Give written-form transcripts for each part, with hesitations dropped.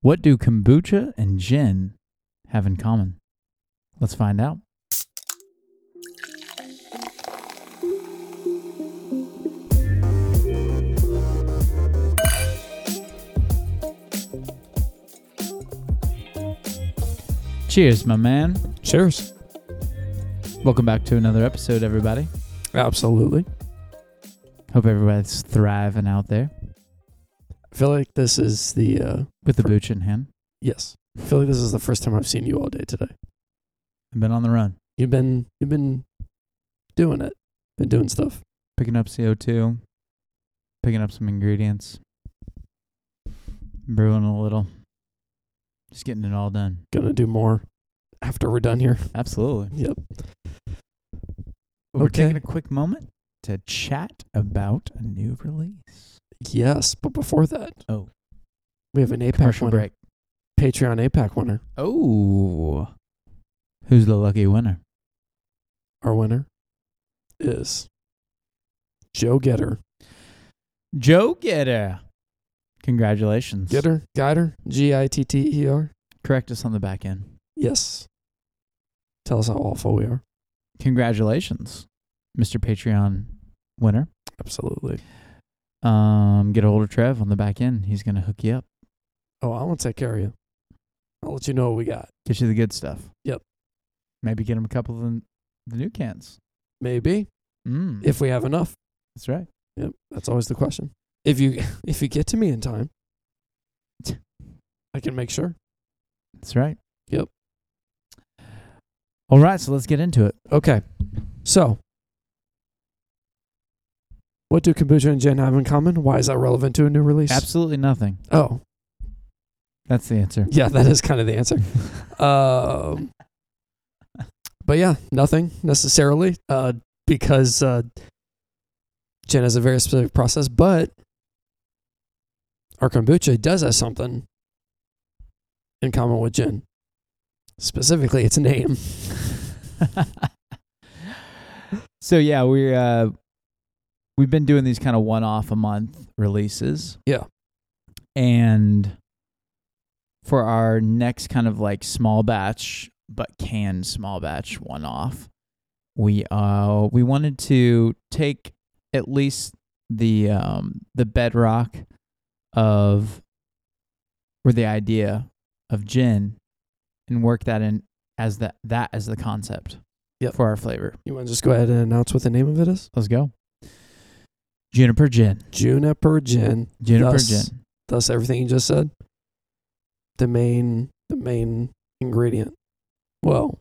What do kombucha and gin have in common? Let's find out. Cheers, my man. Cheers. Welcome back to another episode, everybody. Absolutely. Hope everybody's thriving out there I feel like this is the with the booch in hand. yes. I feel like this is the first time I've seen you all day today. I've been on the run, You've been doing it. Been doing stuff. picking up CO2, picking up some ingredients, brewing a little, just getting it all done. Gonna do more after we're done here. Absolutely. Yep. We're Okay. taking a quick moment to chat about a new release. Yes, but before that, Oh, we have an APAC commercial winner. break. Patreon APAC winner. Oh, who's the lucky winner? Our winner is Joe Getter. Joe Getter. Congratulations. Getter? Guider? Gitter? Correct us on the back end. Yes. Tell us how awful we are. Congratulations, Mr. Patreon winner. Absolutely. Get a hold of Trev on the back end. He's going to hook you up. Oh, I want to take care of you. I'll let you know what we got. Get you the good stuff. Yep. Maybe get him a couple of the new cans. Maybe. Mm, If we have enough. that's right. Yep, that's always the question. If you get to me in time, I can make sure. That's right. Yep. All right, so let's get into it. Okay. So, what do kombucha and gin have in common? Why is that relevant to a new release? Absolutely nothing. Oh, That's the answer. yeah, that is kind of the answer. But yeah, nothing necessarily, because gin has a very specific process, but our kombucha does have something in common with gin. Specifically, its name. So yeah, we've been doing these kind of one-off a month releases. Yeah. And for our next kind of like small batch, but canned small batch one-off, we wanted to take at least the bedrock of, or the idea of gin, and work that in as that as the concept. Yep. For our flavor. You want to just go ahead and announce what the name of it is? Let's go. Juniper Gin. Juniper Gin. Juniper Thus- Gin. Thus, everything you just said. The main ingredient. Well,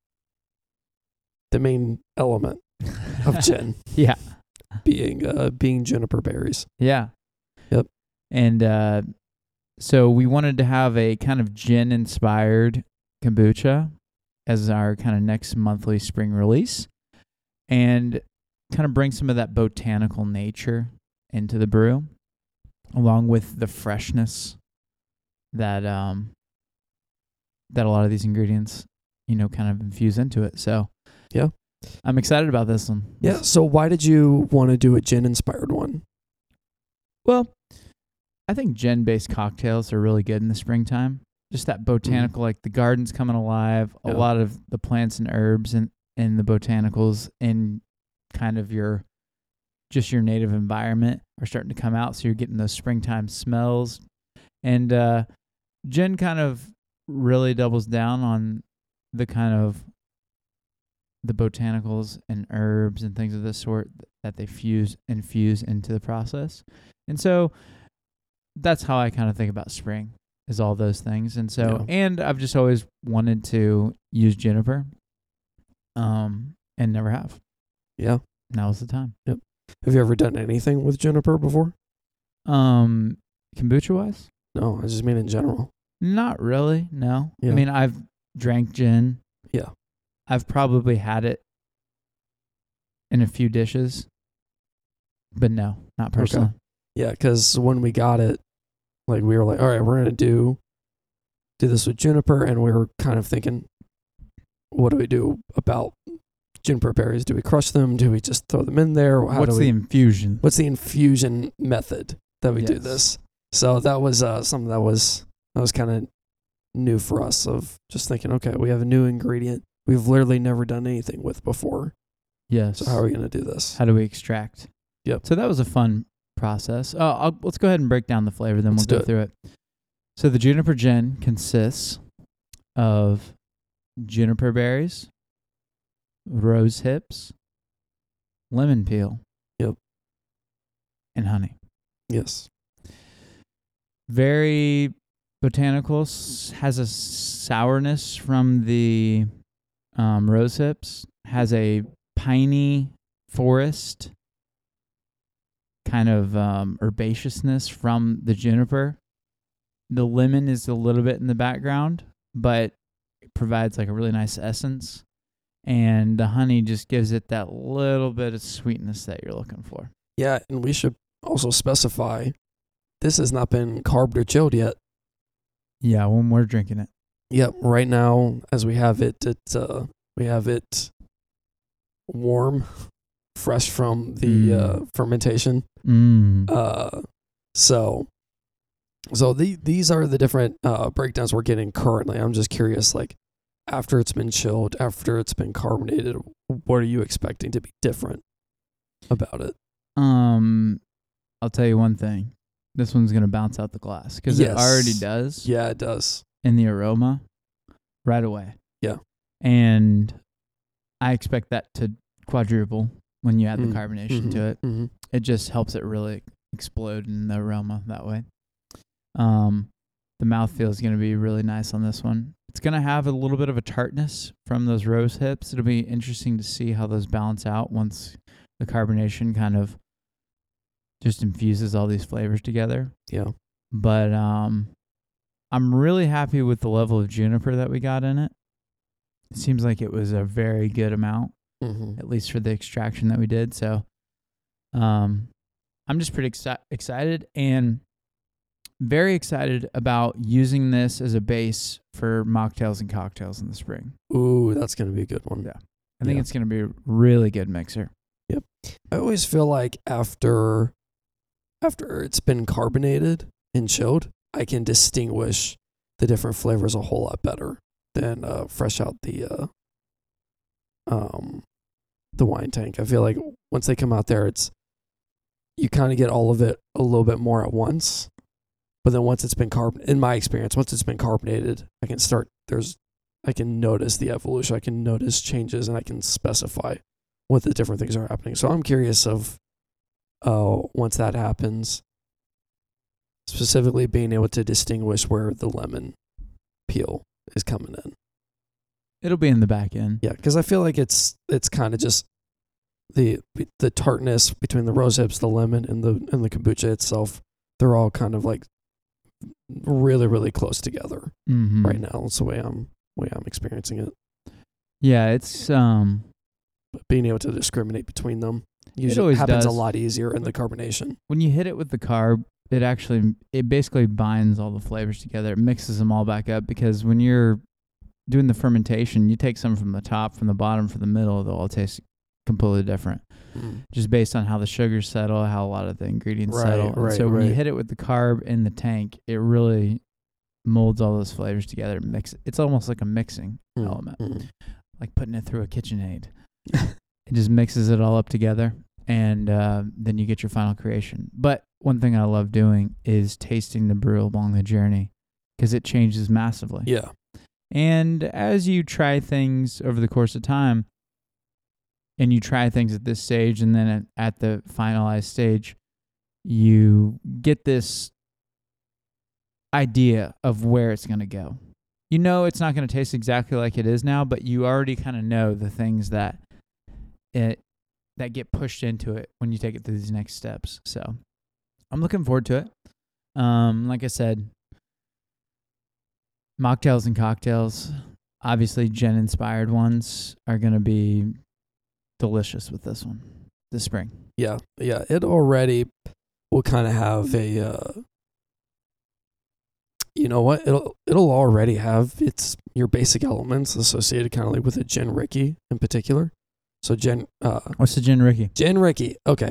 the main element of gin Yeah. being juniper berries. Yeah. Yep. And so we wanted to have a kind of gin-inspired kombucha as our kind of next monthly spring release, and kind of bring some of that botanical nature into the brew, along with the freshness that that a lot of these ingredients, kind of infuse into it. So Yeah. I'm excited about this one. Yeah. So why did you want to do a gin-inspired one? Well, I think gin-based cocktails are really good in the springtime. Just that botanical, like the garden's coming alive. A Yeah. lot of the plants and herbs and the botanicals in kind of your native environment are starting to come out. So you're getting those springtime smells. And gin kind of really doubles down on the kind of the botanicals and herbs and things of this sort that they infuse into the process. And so that's how I kind of think about spring, is all those things. And so, and I've just always wanted to use juniper, and never have. Yeah. Now's the time. Yep. Have you ever done anything with juniper before? Kombucha wise? No, I just mean in general. Not really, no. Yeah. I mean, I've drank gin. Yeah. I've probably had it in a few dishes, but no, not personally. Yeah, because when we got it, like we were like, all right, we're gonna do this with juniper, and we were kind of thinking, what do we do about juniper berries? Do we crush them? Do we just throw them in there? What's the infusion? What's the infusion method that we do Yes. this? So that was something that was That was kind of new for us, of just thinking, okay, we have a new ingredient we've literally never done anything with before. Yes. So how are we going to do this? How do we extract? Yep. So that was a fun process. Let's go ahead and break down the flavor, then Let's we'll do go through it. So the Juniper Gin consists of juniper berries, rose hips, lemon peel, Yep, and honey. Yes. Very botanical. Has a sourness from the rose hips. Has a piney forest kind of herbaceousness from the juniper. The lemon is a little bit in the background, but it provides like a really nice essence. And the honey just gives it that little bit of sweetness that you're looking for. Yeah, and we should also specify this has not been carved or chilled yet. Yeah, when we're drinking it. Yep, right now as we have it, we have it warm, fresh from the fermentation. So these are the different breakdowns we're getting currently. I'm just curious, like, after it's been chilled, after it's been carbonated, what are you expecting to be different about it? I'll tell you one thing. This one's going to bounce out the glass because it already does. Yeah, it does. In the aroma right away. Yeah. And I expect that to quadruple when you add the carbonation to it. Mm-hmm. It just helps it really explode in the aroma that way. The mouthfeel is going to be really nice on this one. It's going to have a little bit of a tartness from those rose hips. It'll be interesting to see how those balance out once the carbonation kind of just infuses all these flavors together. Yeah. But I'm really happy with the level of juniper that we got in it. It seems like it was a very good amount, at least for the extraction that we did. So I'm just pretty excited and very excited about using this as a base for mocktails and cocktails in the spring. Ooh, that's going to be a good one. Yeah. I think it's going to be a really good mixer. Yep. I always feel like after it's been carbonated and chilled, I can distinguish the different flavors a whole lot better than fresh out the wine tank. I feel like once they come out there, you kind of get all of it a little bit more at once. But then once it's been in my experience, once it's been carbonated, I can notice the evolution, I can notice changes, and I can specify what the different things are happening. So I'm curious of once that happens, specifically being able to distinguish where the lemon peel is coming in. It'll be in the back end. Yeah, because I feel like it's kind of just the tartness between the rose hips, the lemon, and the kombucha itself. They're all kind of like really, really close together right now. That's the way I'm experiencing it. Yeah, it's But being able to discriminate between them usually happens a lot easier in the carbonation. When you hit it with the carb, it basically binds all the flavors together. It mixes them all back up, because when you're doing the fermentation, you take some from the top, from the bottom, from the middle, they'll all taste completely different. Just based on how the sugars settle, how a lot of the ingredients settle. And so when you hit it with the carb in the tank, it really molds all those flavors together. It's almost like a mixing element, like putting it through a KitchenAid. It just mixes it all up together, and then you get your final creation. But one thing I love doing is tasting the brew along the journey, because it changes massively. Yeah. And as you try things over the course of time, and you try things at this stage, and then at the finalized stage, you get this idea of where it's going to go. You know it's not going to taste exactly like it is now, but you already kind of know the things that get pushed into it when you take it through these next steps. So I'm looking forward to it. Like I said, mocktails and cocktails, obviously gin-inspired ones, are going to be delicious with this one this spring. Yeah. It already will kind of have a, you know what? It'll already have your basic elements associated kind of like with a Gin Ricky in particular. So what's the Gin Ricky? Gin Ricky. Okay.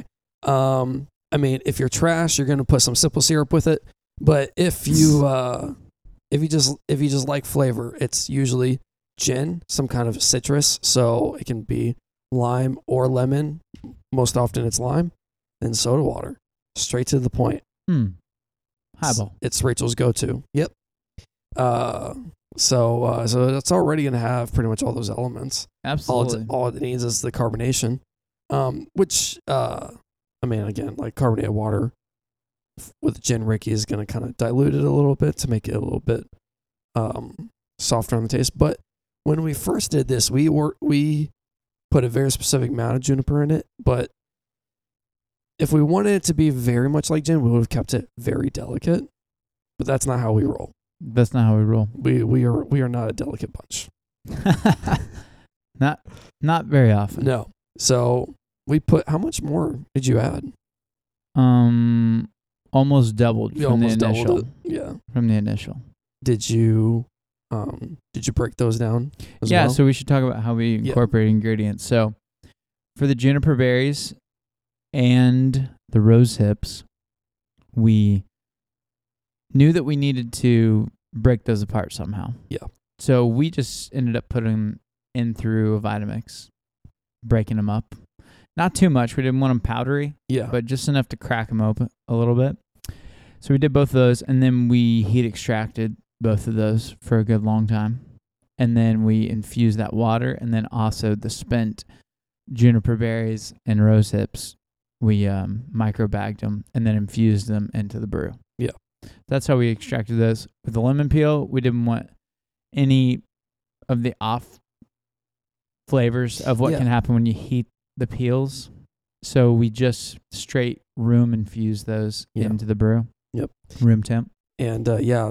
I mean, if you're trash, you're going to put some simple syrup with it. But if you if you just like flavor, it's usually gin, some kind of citrus. So it can be lime or lemon. Most often it's lime. Then soda water. Straight to the point. Highball. It's Rachel's go-to. Yep. So that's already going to have pretty much all those elements. Absolutely. All it needs is the carbonation, which, I mean, again, like carbonated water with gin Ricky is going to kind of dilute it a little bit to make it a little bit softer on the taste. But when we first did this, we put a very specific amount of juniper in it. But if we wanted it to be very much like gin, we would have kept it very delicate. But that's not how we roll. That's not how we roll. We are not a delicate bunch. Not very often. No. So we put, how much more did you add? Almost doubled from the initial. Doubled it. Yeah. From the initial. Did you break those down as well? So we should talk about how we incorporate ingredients. So for the juniper berries and the rose hips, we knew that we needed to break those apart somehow. Yeah. So we just ended up putting them in through a Vitamix, breaking them up. Not too much. We didn't want them powdery. Yeah. But just enough to crack them open a little bit. So we did both of those, and then we heat extracted both of those for a good long time. And then we infused that water, and then also the spent juniper berries and rose hips. We micro-bagged them and then infused them into the brew. Yeah. That's how we extracted those. With the lemon peel, we didn't want any of the off flavors of what can happen when you heat the peels. So we just straight room infused those into the brew. Yep. Room temp. And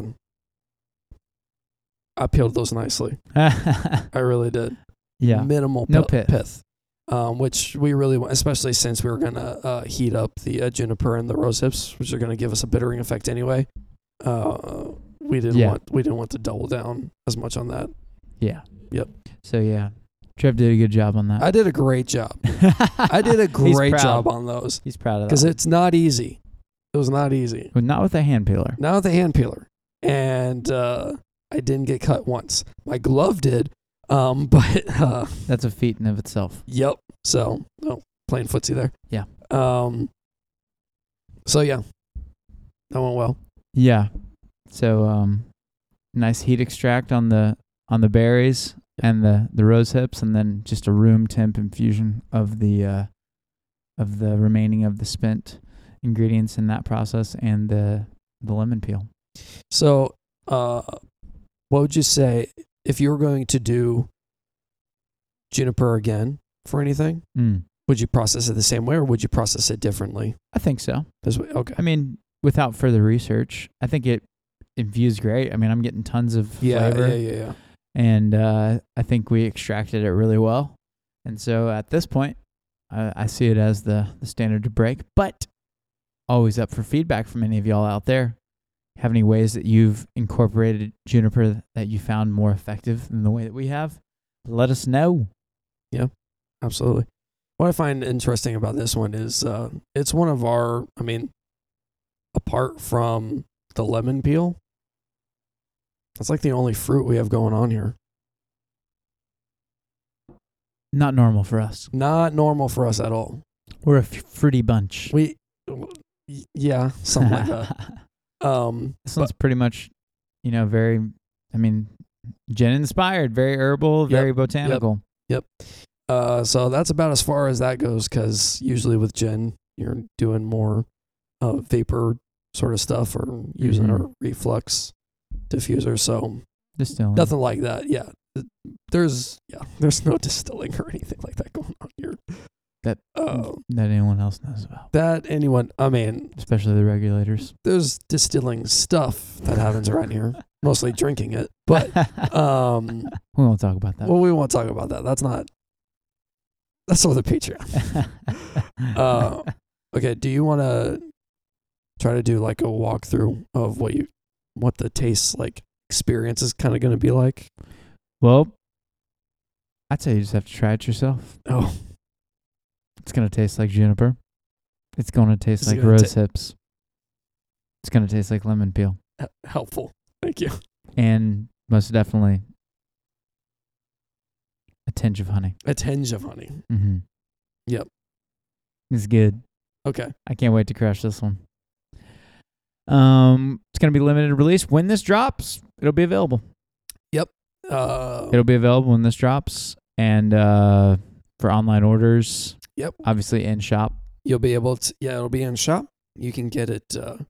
I peeled those nicely. I really did. Yeah. Minimal pith. Which we really want, especially since we were going to heat up the juniper and the rose hips, which are going to give us a bittering effect anyway. We didn't want to double down as much on that. Yeah. Yep. So Trev did a good job on that. I did a great job. I did a great job on those. He's proud of that. Because it's not easy. It was not easy. But not with a hand peeler. Not with a hand peeler. And I didn't get cut once. My glove did. But that's a feat in of itself. Yep. So playing footsie there. Yeah. So that went well. Yeah. So nice heat extract on the berries and the rose hips, and then just a room temp infusion of the remaining of the spent ingredients in that process and the lemon peel. So what would you say if you were going to do juniper again for anything? Would you process it the same way, or would you process it differently? I think so. Okay. I mean, without further research, I think it infused great. I mean, I'm getting tons of flavor. Yeah. And I think we extracted it really well. And so at this point, I see it as the standard to break. But always up for feedback from any of y'all out there. Have any ways that you've incorporated juniper that you found more effective than the way that we have? Let us know. Yeah, absolutely. What I find interesting about this one is it's one of our, apart from the lemon peel, that's like the only fruit we have going on here. Not normal for us. Not normal for us at all. We're a fruity bunch. Yeah, something like that. This one's pretty much, very, gin inspired, very herbal, very botanical. Yep. So that's about as far as that goes, because usually with gin, you're doing more vapor sort of stuff or using a reflux diffuser. So distilling. Nothing like that. Yeah. There's no distilling or anything like that going on here. That anyone else knows about. Especially the regulators. There's distilling stuff that happens around here. Mostly drinking it. But we won't talk about that. Well, we won't talk about that. That's for the Patreon. Okay, do you want to try to do like a walkthrough of what the taste experience is kind of going to be like? Well, I'd say you just have to try it yourself. Oh. It's going to taste like juniper. It's going to taste like rose hips. It's going to taste like lemon peel. Helpful. Thank you. And most definitely a tinge of honey. A tinge of honey. Mm-hmm. Yep. It's good. Okay. I can't wait to crush this one. It's going to be limited release. When this drops, it'll be available. Yep. It'll be available when this drops. And for online orders, yep. Obviously in shop. You'll be able to, it'll be in shop. You can get it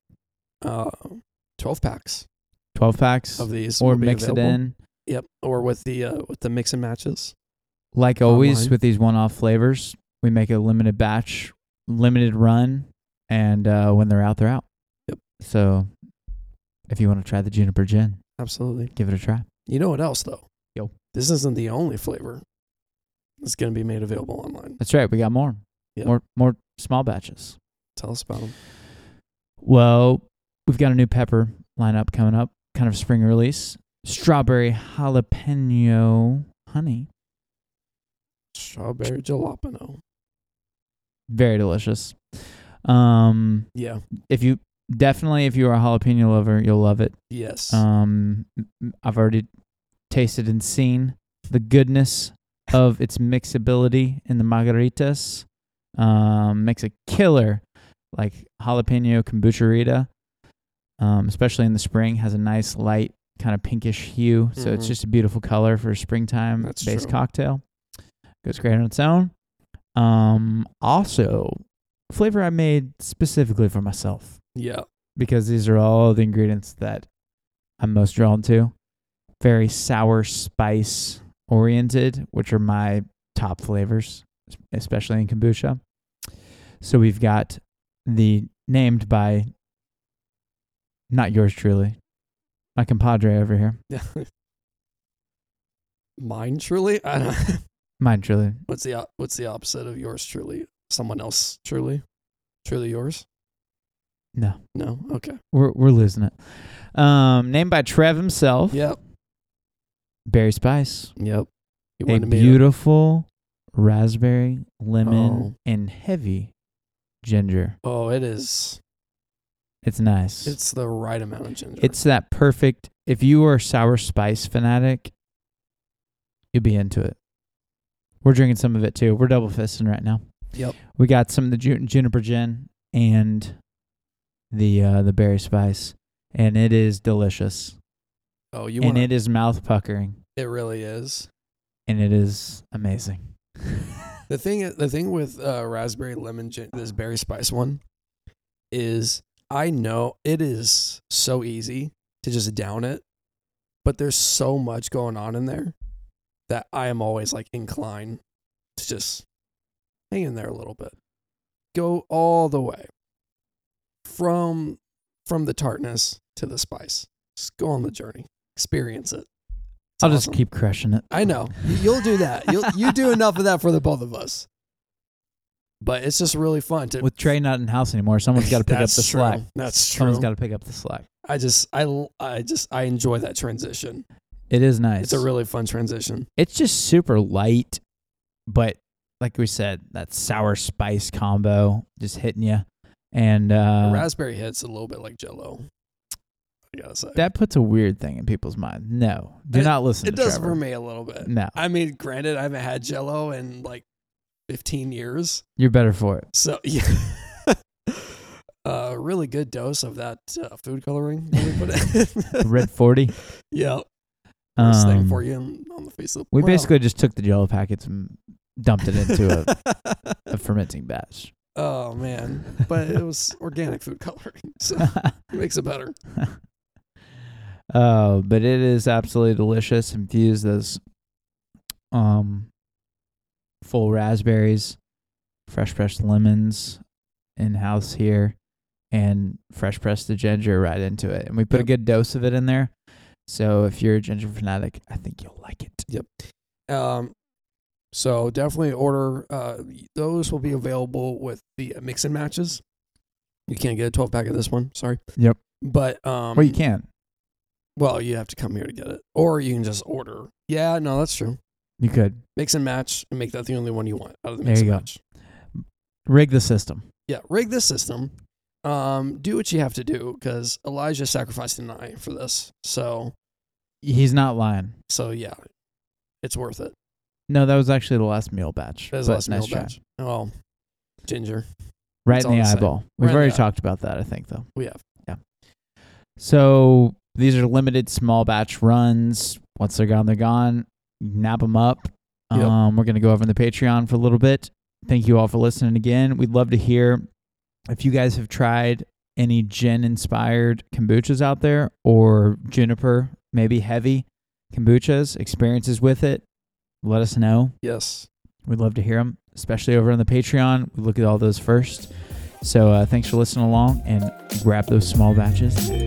12 packs. 12 packs of these. Or mix it in. Yep. Or with the mix and matches. Like always online. with these one-off flavors, we make a limited batch, limited run, and when they're out, they're out. Yep. So if you want to try the Juniper Gin, absolutely, give it a try. You know what else, though? Yo. This isn't the only flavor that's going to be made available online. That's right. We got more. Yep. More small batches. Tell us about them. Well, we've got a new pepper lineup coming up, kind of spring release. Strawberry jalapeno honey. Strawberry jalapeno. Very delicious. Yeah. If you are a jalapeno lover, you'll love it. Yes. I've already tasted and seen the goodness of its mixability in the margaritas. Makes a killer like jalapeno kombucha-rita. Especially in the spring, has a nice light kind of pinkish hue. So it's just a beautiful color for a springtime based cocktail. Goes great on its own. Also, flavor I made specifically for myself. Yeah. Because these are all the ingredients that I'm most drawn to. Very sour spice oriented, which are my top flavors, especially in kombucha. So we've got the named by not yours truly, my compadre over here. Yeah. Mine truly? I don't. Mine truly. What's the opposite of yours truly? Someone else truly? Truly yours? No. No? Okay. We're losing it. Named by Trev himself. Yep. Berry Spice. Yep. A beautiful raspberry, lemon, and heavy ginger. Oh, it is. It's nice. It's the right amount of ginger. It's that perfect. If you are a sour spice fanatic, you'll be into it. We're drinking some of it too. We're double fisting right now. Yep. We got some of the Juniper Gin and the berry spice, and it is delicious. Oh, it is mouth puckering. It really is, and it is amazing. The thing with raspberry lemon gin, this berry spice one, is I know it is so easy to just down it, but there's so much going on in there that I am always like inclined to just hang in there a little bit. Go all the way from the tartness to the spice. Just go on the journey. Experience it. I'll just keep crushing it. I know. You'll do that. You do enough of that for the both of us. But it's just really fun to. With Trey not in house anymore, someone's got to pick up the slack. That's true. Someone's got to pick up the slack. I enjoy that transition. It is nice. It's a really fun transition. It's just super light, but like we said, that sour spice combo just hitting you. And the raspberry hits a little bit like Jell-O. I gotta say that puts a weird thing in people's mind. No, do not listen. It to does Trevor. for me a little bit. No, I mean, granted, I haven't had Jell-O in like 15 years. You're better for it. So yeah, really good dose of that food coloring. Red 40. Yeah. First thing for you on the face of the We basically just took the Jell-O packets and dumped it into a fermenting batch. Oh man, but it was organic food coloring, so it makes it better. Oh, but it is absolutely delicious. Infuse those full raspberries, fresh pressed lemons in house here, and fresh pressed the ginger right into it. And we put a good dose of it in there. So if you're a ginger fanatic, I think you'll like it. Yep. So definitely order. Those will be available with the mix and matches. You can't get a 12-pack of this one. Sorry. Yep. But well, you can. Well, you have to come here to get it, or you can just order. Yeah, no, that's true. You could mix and match and make that the only one you want out of the mix and match. Rig the system. Yeah, rig the system. Do what you have to do because Elijah sacrificed an eye for this. So He's not lying. So yeah, it's worth it. No, that was actually the last meal batch. That was but last nice meal try. batch. Oh, ginger. Right It's in the all the same. eyeball. Right We've in the already eye. talked about that, I think, though. We have. So these are limited small batch runs. Once they're gone, they're gone. Nab them up. Yep. We're going to go over in the Patreon for a little bit. Thank you all for listening again. We'd love to hear if you guys have tried any gin-inspired kombuchas out there or juniper, maybe heavy kombuchas, experiences with it. Let us know. Yes. We'd love to hear them, especially over on the Patreon. We look at all those first. So thanks for listening along, and grab those small batches.